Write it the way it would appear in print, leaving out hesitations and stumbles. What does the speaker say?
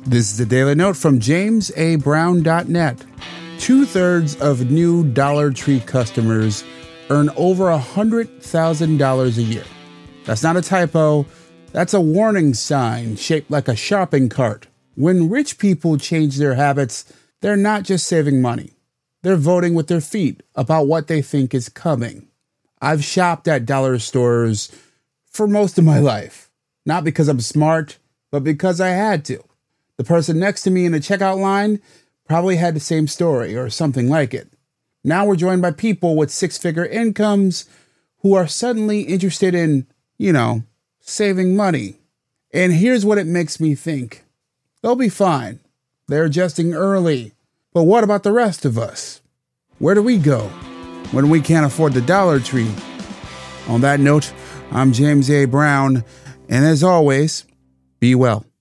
This is the Daily Note from JamesABrown.net. 2/3 of new Dollar Tree customers earn over $100,000 a year. That's not a typo. That's a warning sign shaped like a shopping cart. When rich people change their habits, they're not just saving money. They're voting with their feet about what they think is coming. I've shopped at dollar stores for most of my life. Not because I'm smart, but because I had to. The person next to me in the checkout line probably had the same story or something like it. Now we're joined by people with six-figure incomes who are suddenly interested in, saving money. And here's what it makes me think. They'll be fine. They're adjusting early. But what about the rest of us? Where do we go when we can't afford the Dollar Tree? On that note, I'm James A. Brown, and as always, be well.